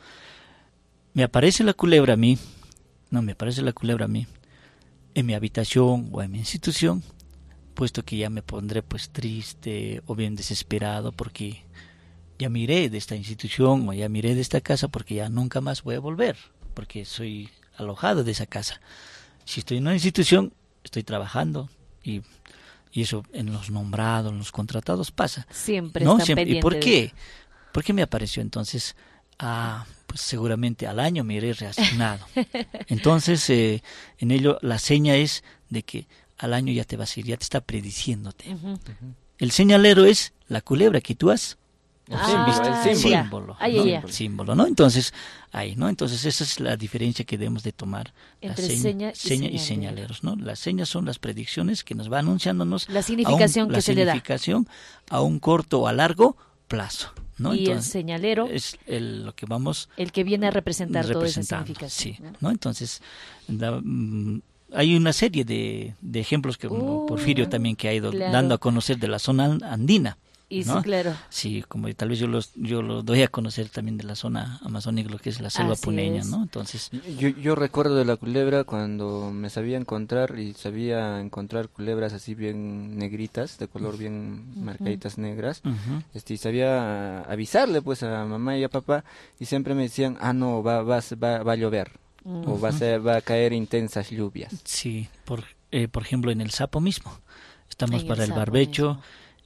Speaker 9: Me aparece la culebra a mí, no, me aparece la culebra a mí, en mi habitación o en mi institución, puesto que ya me pondré pues triste o bien desesperado porque ya miré de esta institución o ya miré de esta casa porque ya nunca más voy a volver, porque soy alojado de esa casa. Si estoy en una institución, estoy trabajando y, y eso en los nombrados, en los contratados pasa.
Speaker 6: Siempre
Speaker 9: ¿no?
Speaker 6: están
Speaker 9: Siempre. ¿Y por
Speaker 6: pendientes
Speaker 9: qué?
Speaker 6: de-
Speaker 9: ¿Por qué me apareció entonces? Ah, pues seguramente al año me iré reasignado. Entonces, eh, en ello la seña es de que al año ya te vas a ir, ya te está prediciéndote.
Speaker 6: Ujú.
Speaker 9: El señalero es la culebra que tú has
Speaker 6: Ah,
Speaker 9: visto,
Speaker 6: ya.
Speaker 9: el símbolo,
Speaker 6: Ah,
Speaker 9: ¿no?
Speaker 6: ya, ya.
Speaker 9: El símbolo, ¿no? Entonces, ahí, ¿no? Entonces esa es la diferencia que debemos de tomar
Speaker 6: Entre
Speaker 9: la
Speaker 6: seña y
Speaker 9: seña y
Speaker 6: señalero.
Speaker 9: señaleros, ¿no? Las señas son las predicciones que nos va anunciándonos
Speaker 6: La significación
Speaker 9: a un,
Speaker 6: que
Speaker 9: la
Speaker 6: se le da.
Speaker 9: significación a un corto o a largo plazo, ¿no?
Speaker 6: Y el señalero
Speaker 9: es el, lo que vamos
Speaker 6: el que viene a representar toda esa
Speaker 9: representando,
Speaker 6: significación.
Speaker 9: sí, ¿no? Entonces, da- mm, hay una serie de, de ejemplos que como
Speaker 6: Uh,
Speaker 9: Porfirio también que ha ido
Speaker 6: claro.
Speaker 9: dando a conocer de la zona andina.
Speaker 6: Y sí,
Speaker 9: ¿no?
Speaker 6: claro.
Speaker 9: Sí, como tal vez yo los yo lo doy a conocer también de la zona amazónica, lo que es la selva
Speaker 6: Así
Speaker 9: puneña,
Speaker 6: es.
Speaker 9: ¿no? Entonces,
Speaker 5: Yo, yo recuerdo de la culebra cuando me sabía encontrar y sabía encontrar culebras así bien negritas, de color bien
Speaker 6: Ujú.
Speaker 5: marcaditas negras,
Speaker 9: ujú,
Speaker 5: este, y sabía ah, avisarle pues a mamá y a papá y siempre me decían, ah no, va, va, va, va a llover o va a, ser, va a caer intensas lluvias.
Speaker 9: sí, por eh, por ejemplo en el sapo mismo. Estamos
Speaker 6: En el
Speaker 9: para el
Speaker 6: sapo
Speaker 9: barbecho
Speaker 6: mismo.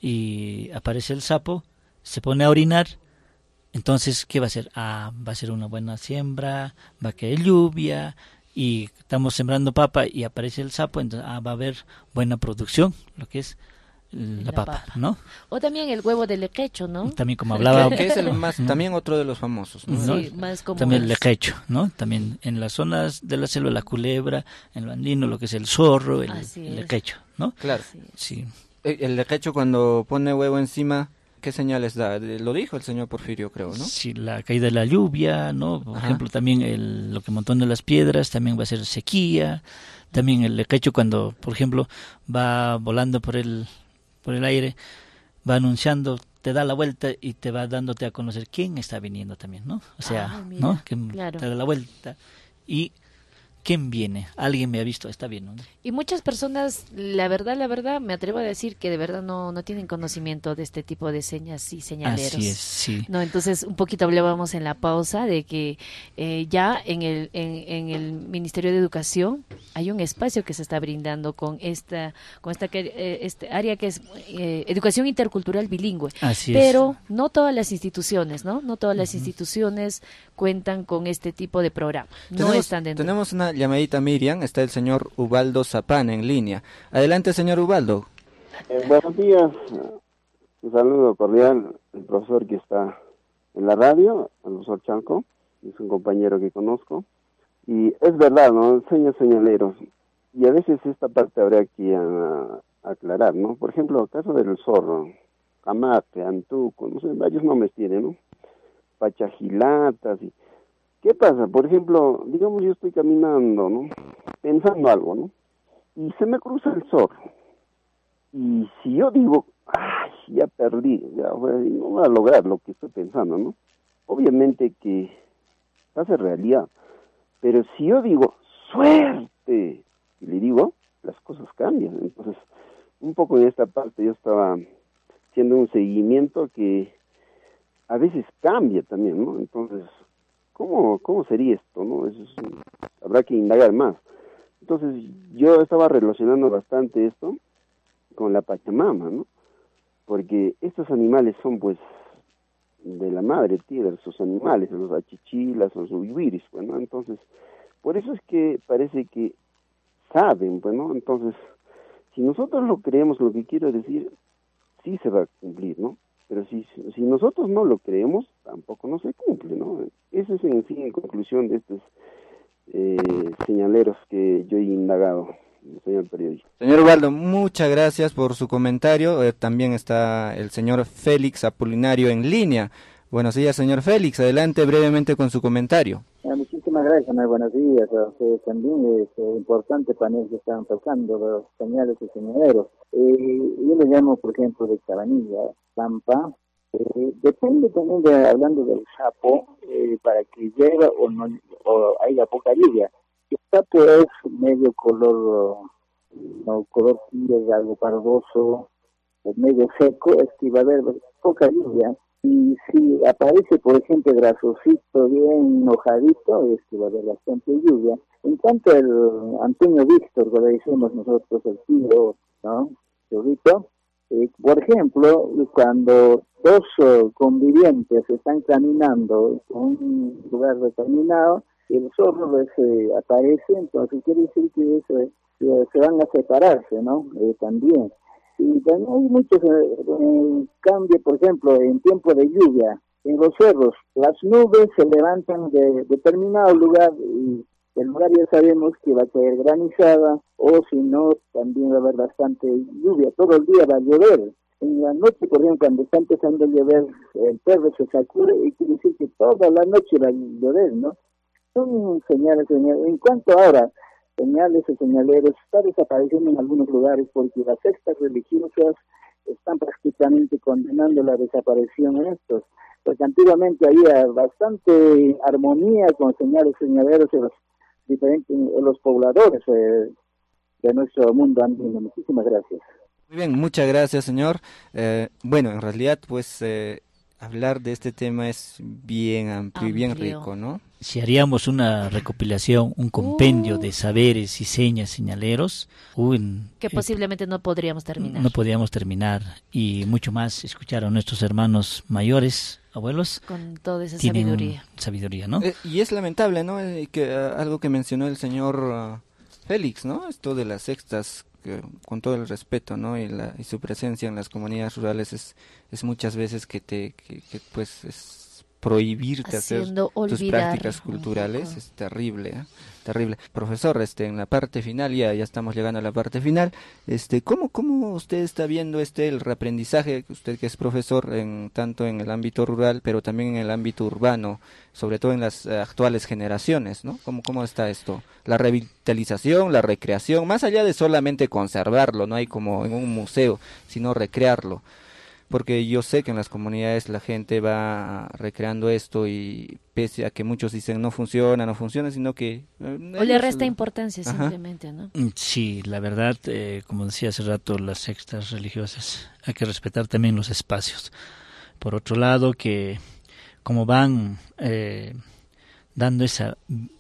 Speaker 9: y aparece el sapo, se pone a orinar. Entonces, ¿qué va a hacer? Ah, va a ser una buena siembra, va a caer lluvia y estamos sembrando papa y aparece el sapo, entonces ah, va a haber buena producción, lo que es la,
Speaker 6: La
Speaker 9: papa,
Speaker 6: papa.
Speaker 9: ¿no?
Speaker 6: O también el huevo de lequecho, ¿no?
Speaker 9: También como hablaba,
Speaker 5: Que es el más,
Speaker 9: ¿no?
Speaker 5: también otro de los famosos, ¿no?
Speaker 9: ¿no?
Speaker 6: Sí, más como
Speaker 9: También el
Speaker 6: es.
Speaker 9: lequecho, ¿no? También en las zonas de la selva, la culebra, en lo andino, lo que es el zorro, el,
Speaker 6: Así
Speaker 9: el
Speaker 6: es.
Speaker 9: lequecho, ¿no?
Speaker 5: Claro.
Speaker 6: Sí.
Speaker 9: Sí,
Speaker 5: El el lequecho cuando pone huevo encima, ¿qué señales da? De- Lo dijo el señor Porfirio, creo, ¿no?
Speaker 9: sí, la caída de la lluvia, ¿no? Por
Speaker 5: Ajá.
Speaker 9: ejemplo, también el, lo que montón de las piedras, también va a ser sequía, también el lequecho cuando, por ejemplo, va volando por el, por el aire, va anunciando, te da la vuelta y te va dándote a conocer quién está viniendo también, ¿no? O sea,
Speaker 6: Ah, mira,
Speaker 9: ¿no? Que
Speaker 6: claro.
Speaker 9: te da la vuelta y quién viene, alguien me ha visto, está bien, ¿no?
Speaker 6: Y muchas personas, la verdad, la verdad, me atrevo a decir que de verdad no, no tienen conocimiento de este tipo de señas y señaleros.
Speaker 9: Así es, sí.
Speaker 6: No, entonces un poquito hablábamos en la pausa de que eh, ya en el, en, en el Ministerio de Educación hay un espacio que se está brindando con esta, con esta que, eh, este área que es eh, educación intercultural bilingüe.
Speaker 9: Así es.
Speaker 6: Pero no todas las instituciones, ¿no? No todas las instituciones cuentan con este tipo de programa. No
Speaker 5: Tenemos,
Speaker 6: están dentro.
Speaker 5: tenemos una llamadita Miriam, está el señor Ubaldo Zapán en línea. Adelante, señor Ubaldo.
Speaker 11: Eh, buenos días, un saludo cordial al profesor que está en la radio, al profesor Chanco, es un compañero que conozco, y es verdad, ¿no? Señas señaleros, y a veces esta parte habría que uh, aclarar, ¿no? Por ejemplo, el caso del zorro, camate, antuco, no sé, varios nombres tiene, ¿no? Pachagilatas, y ¿qué pasa? Por ejemplo, digamos yo estoy caminando, ¿no? Pensando algo, ¿no? Y se me cruza el zorro. Y si yo digo, ay, ya perdí, ya o sea, no voy a lograr lo que estoy pensando, ¿no? Obviamente que hace realidad. Pero si yo digo, suerte, y le digo, las cosas cambian. Entonces, un poco en esta parte yo estaba haciendo un seguimiento que a veces cambia también, ¿no? Entonces, ¿cómo, cómo sería esto, no? Eso es un- habrá que indagar más. Entonces, yo estaba relacionando bastante esto con la Pachamama, ¿no? Porque estos animales son, pues, de la madre tierra, sus animales, los achichilas, los uibiris, pues, ¿no? Entonces, por eso es que parece que saben, pues, ¿no? Entonces, si nosotros lo creemos, lo que quiero decir, sí se va a cumplir, ¿no? Pero si, si nosotros no lo creemos, tampoco no se cumple, ¿no? Ese es en sí, en conclusión de estos eh, señaleros que yo he indagado, señor periodista.
Speaker 5: Señor Ubaldo, muchas gracias por su comentario. Eh, también está el señor Félix Apolinario en línea. Buenos días, señor Félix. Adelante brevemente con su comentario.
Speaker 12: Ah, muchísimas gracias, muy buenos días. A ustedes también es eh, importante panel que están tocando los señales y señaleros. Eh, yo le llamo, por ejemplo, de Cabanilla, Pampa. Eh, depende también de, hablando del sapo, eh, para que llegue o no, o haya poca lluvia. El sapo es medio color, no, color tierra, algo pardoso, o medio seco, es que va a haber poca lluvia. Y si aparece, por ejemplo, grasosito, bien enojadito, es que va a haber bastante lluvia. En cuanto al Antonio Víctor, como decimos nosotros, el tío, ¿no? Chorrito, eh, por ejemplo, cuando dos uh, convivientes están caminando en un lugar determinado, el zorro eh, aparece, entonces quiere decir que eso, eh, se van a separarse, ¿no? Eh, también. Y también hay muchos eh, cambios, por ejemplo, en tiempo de lluvia, en los cerros, las nubes se levantan de determinado lugar y el lugar ya sabemos que va a caer granizada o si no, también va a haber bastante lluvia, todo el día va a llover. En la noche, por ejemplo, cuando está empezando a llover, el perro se sacude y quiere decir que toda la noche va a llover, ¿no? Son señales, señales. En cuanto ahora, señales y señaleros, está desapareciendo en algunos lugares porque las sectas religiosas están prácticamente condenando la desaparición en estos. Porque antiguamente había bastante armonía con señales y señaleros en los diferentes, en los pobladores eh, de nuestro mundo andino. Muchísimas gracias.
Speaker 5: Muy bien, muchas gracias, señor. Eh, bueno, en realidad, pues, eh, hablar de este tema es bien amplio y bien rico, ¿no?
Speaker 9: Si haríamos una recopilación, un compendio uh. de saberes y señas señaleros, uh,
Speaker 6: que posiblemente no podríamos terminar.
Speaker 9: No podríamos terminar y mucho más escuchar a nuestros hermanos mayores, abuelos.
Speaker 6: Con toda esa sabiduría.
Speaker 9: Sabiduría, ¿no?
Speaker 5: Eh, y es lamentable, ¿no? Eh, que uh, algo que mencionó el señor uh, Félix, ¿no? Esto de las sextas, que, con todo el respeto, ¿no? Y, la, y su presencia en las comunidades rurales es, es muchas veces que te, que, que pues es prohibirte
Speaker 6: Haciendo
Speaker 5: hacer tus
Speaker 6: olvidar
Speaker 5: prácticas culturales, es terrible, ¿eh? Terrible. Profesor, este, en la parte final, ya, ya estamos llegando a la parte final, este, ¿cómo, cómo usted está viendo este, el reaprendizaje, usted que es profesor en, tanto en el ámbito rural, pero también en el ámbito urbano, sobre todo en las eh, actuales generaciones, ¿no? ¿Cómo, cómo está esto? La revitalización, la recreación, más allá de solamente conservarlo, no hay como en un museo, sino recrearlo. Porque yo sé que en las comunidades la gente va recreando esto y pese a que muchos dicen no funciona, no funciona, sino que...
Speaker 6: Eh, o le resta importancia simplemente,
Speaker 9: Ajá.
Speaker 6: ¿no?
Speaker 9: Sí, la verdad, eh, como decía hace rato, las sectas religiosas, hay que respetar también los espacios. Por otro lado, que como van eh, dando esa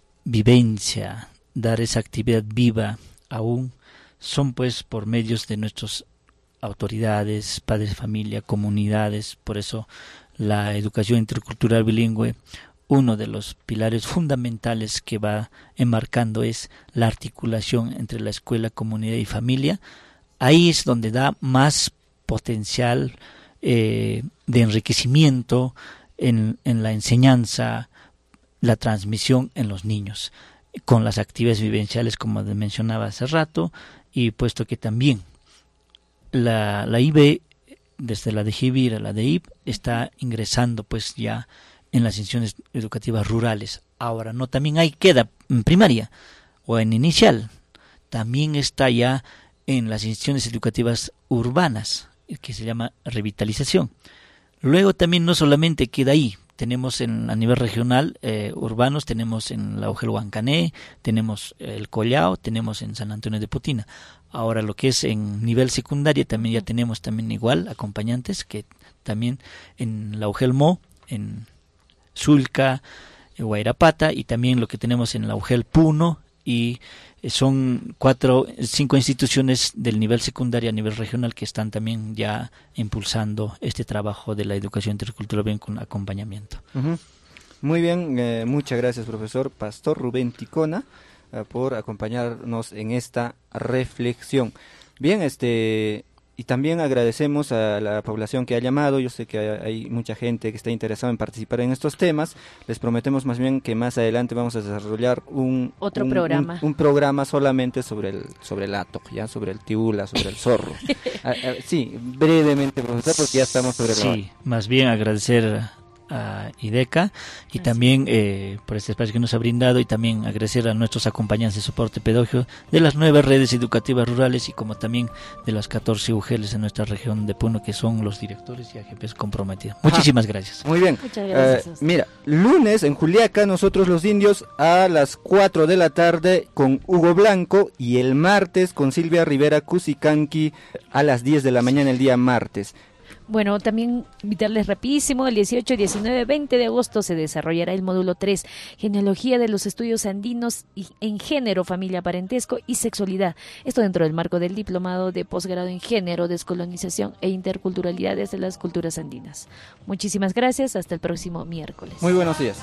Speaker 9: vivencia, dar esa actividad viva aún, son pues por medios de nuestros autoridades, padres de familia, comunidades. Por eso la educación intercultural bilingüe, uno de los pilares fundamentales que va enmarcando es la articulación entre la escuela, comunidad y familia. Ahí es donde da más potencial eh, de enriquecimiento en, en la enseñanza, la transmisión en los niños, con las actividades vivenciales como mencionaba hace rato, y puesto que también La, la I B, desde la de Jibir a la de I P, está ingresando pues ya en las instituciones educativas rurales. Ahora, no también ahí queda en primaria o en inicial, también está ya en las instituciones educativas urbanas, que se llama revitalización. Luego también no solamente queda ahí, tenemos en, a nivel regional eh, urbanos, tenemos en la Ojel Huancané, tenemos el Collao, tenemos en San Antonio de Potina. Ahora lo que es en nivel secundaria también ya tenemos también igual acompañantes que también en la Ujel Mo, en Sulca, en Guairapata, y también lo que tenemos en la Ujel Puno, y son cuatro, cinco instituciones del nivel secundario a nivel regional que están también ya impulsando este trabajo de la educación intercultural bien con acompañamiento.
Speaker 5: Uh-huh. Muy bien, eh, muchas gracias, profesor Pastor Rubén Ticona, por acompañarnos en esta reflexión. Bien, este y también agradecemos a la población que ha llamado. Yo sé que hay, hay mucha gente que está interesada en participar en estos temas. Les prometemos más bien que más adelante vamos a desarrollar un
Speaker 6: otro
Speaker 5: un,
Speaker 6: programa,
Speaker 5: un, un programa solamente sobre el sobre el ato, ya sobre el tiula, sobre el zorro. ah, ah, sí, brevemente, profesor, porque ya estamos sobre el
Speaker 9: Sí, más bien agradecer a IDECA y también eh, por este espacio que nos ha brindado, y también agradecer a nuestros acompañantes de soporte pedagógico de las nueve redes educativas rurales y como también de las catorce U G Ls en nuestra región de Puno, que son los directores y A G Ps comprometidos. Muchísimas gracias.
Speaker 5: Muy bien.
Speaker 6: Muchas gracias.
Speaker 5: Uh, mira, lunes en Juliaca, nosotros los indios a las cuatro de la tarde con Hugo Blanco, y el martes con Silvia Rivera Cusicanqui a las diez de la mañana el día martes.
Speaker 6: Bueno, también invitarles rapidísimo, el dieciocho, diecinueve, veinte de agosto se desarrollará el módulo tres, Genealogía de los Estudios Andinos y en Género, Familia, Parentesco y Sexualidad. Esto dentro del marco del Diplomado de Posgrado en Género, Descolonización e Interculturalidades de las Culturas Andinas. Muchísimas gracias, hasta el próximo miércoles.
Speaker 5: Muy buenos días.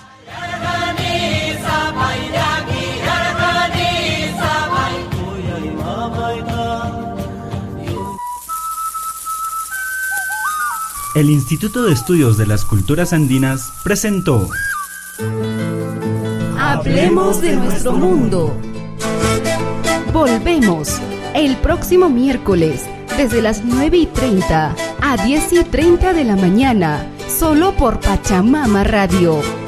Speaker 3: El Instituto de Estudios de las Culturas Andinas presentó
Speaker 1: Hablemos de nuestro mundo. Volvemos el próximo miércoles desde las nueve y treinta a diez y treinta de la mañana, solo por Pachamama Radio.